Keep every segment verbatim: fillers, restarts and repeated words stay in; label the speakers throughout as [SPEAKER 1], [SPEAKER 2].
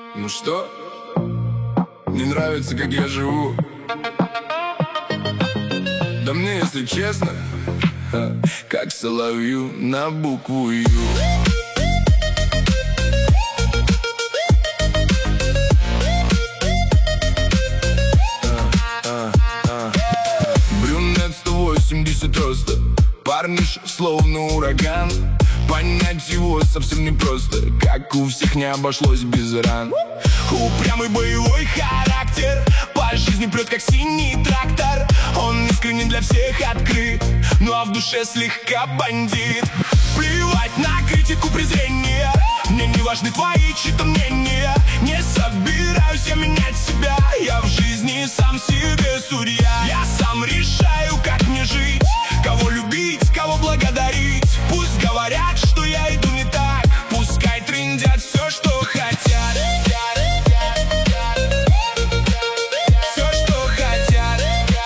[SPEAKER 1] Ну что? Не нравится, как я живу? Да мне, если честно, как соловью на букву Ю. Брюнет сто восемьдесят роста, парниш словно ураган. Понять его совсем непросто, как у всех не обошлось без ран. Упрямый боевой характер, по жизни прет как синий трактор. Он искренне для всех открыт, ну а в душе слегка бандит. Плевать на критику, презрение, мне не важны твои чьи-то мнения. Не собираюсь я менять себя, я в жизни сам себе судья. Я сам решаю, как мне жить, кого любить, кого благодарить. Пусть говорят, что я иду не так, пускай трындят все, что хотят. Все, что хотят.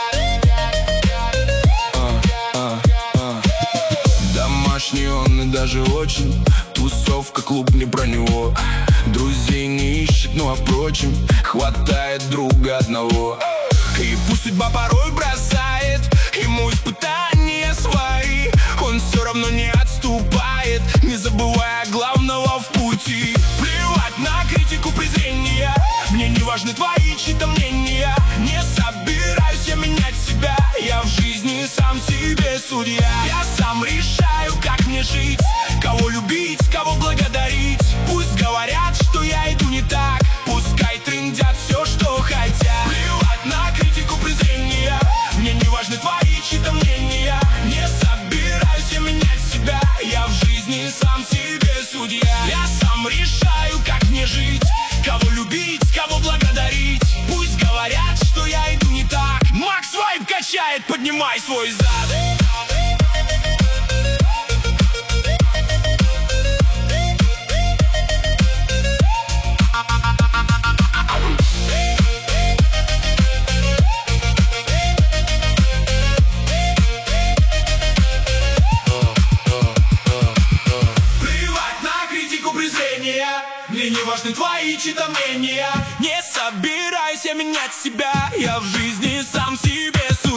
[SPEAKER 1] а, а, а. Домашний он и даже очень, тусовка, клуб не про него. Друзей не ищет, ну а впрочем, хватает друга одного. И пусть судьба порой бросает ему испытания свои, он все равно не отступает, не забывая главного в пути. Плевать на критику, презрение, мне не важны твои чьи-то мнения. Не собираюсь я менять себя, я в жизни сам себе судья. Я сам решаю, как мне жить, кого любить, кого благодарить. Пусть говорят, что я иду не так, пускай трындят все, что хотят. Плевать на критику, презрение, мне не важны твои чьи-то мнения. Не собираюсь я менять себя, я в жизни сам себе судья. Я сам решаю, как мне жить, кого любить, кого благодарить. Пусть говорят, что я иду не так. Макс Вайб качает, поднимай свой зад. Мне не важны твои чьи-то мнения. Не собираюсь я менять себя, я в жизни сам себе судья.